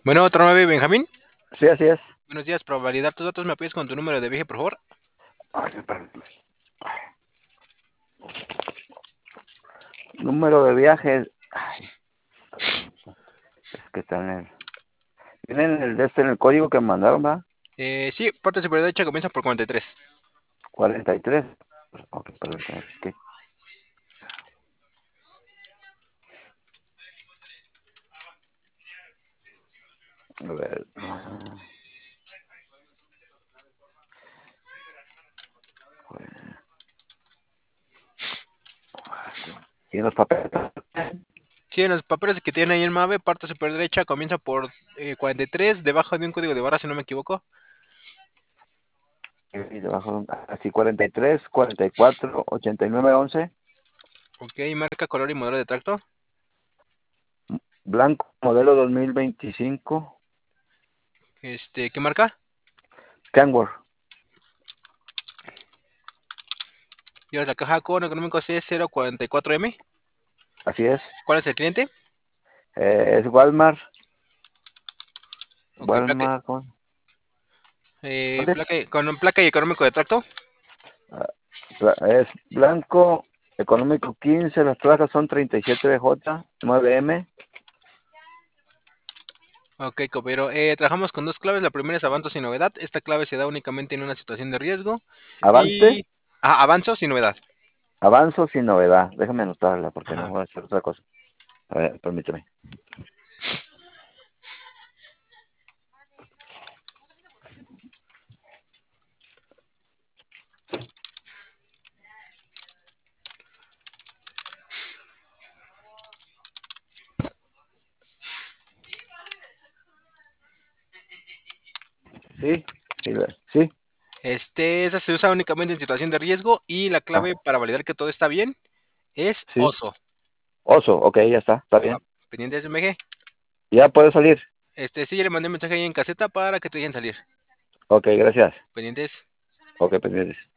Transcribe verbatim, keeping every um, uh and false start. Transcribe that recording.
Bueno, otro nueve, Benjamín. Sí, así es. Buenos días, para validar tus datos, ¿me apoyas con tu número de viaje, por favor? Ay, espérame. Número de viajes. Ay, es que está en el. Viene en el, de este, en el código que me mandaron, ¿va? Eh, sí, parte superior derecha comienza por cuarenta y tres. cuarenta y tres. Ok, permítame. Es que. A ver. ¿Y los papeles? Sí, en los papeles que tiene ahí en MAVE, parte superior derecha comienza por eh, cuarenta y tres, debajo de un código de barra, si no me equivoco. Y debajo, así cuarenta y tres, cuarenta y cuatro, ochenta y nueve, once. Ok, marca, color y modelo de tracto. Blanco, modelo dos mil veinticinco. Este, ¿qué marca? Kenworth. Llevas la caja con económico C cero cuarenta y cuatro M. Así es. ¿Cuál es el cliente? Eh, es Walmart. Ok, placa, Walmart. ¿Cómo? eh, ¿Dónde? placa, con placa y económico de tracto. Ah, bla- es blanco, económico quince. Las placas son treinta y siete B J, nueve M. Ok, copero. Eh, trabajamos con dos claves. La primera es avanzo sin novedad. Esta clave se da únicamente en una situación de riesgo. Avance, Y... Ah, avanzo sin novedad. avanzo sin novedad. Déjame anotarla porque no Ajá. voy a hacer otra cosa. A ver, permíteme. Sí, sí, la- sí. Este, esa se usa únicamente en situación de riesgo y la Ah, clave para validar que todo está bien es sí. oso. Oso, ok, ya está, está Va, bien. pendientes de M G. Ya puede salir. Este, sí, ya le mandé un mensaje ahí en caseta para que te dejen salir. Ok, gracias. Pendientes. Ok, pendientes.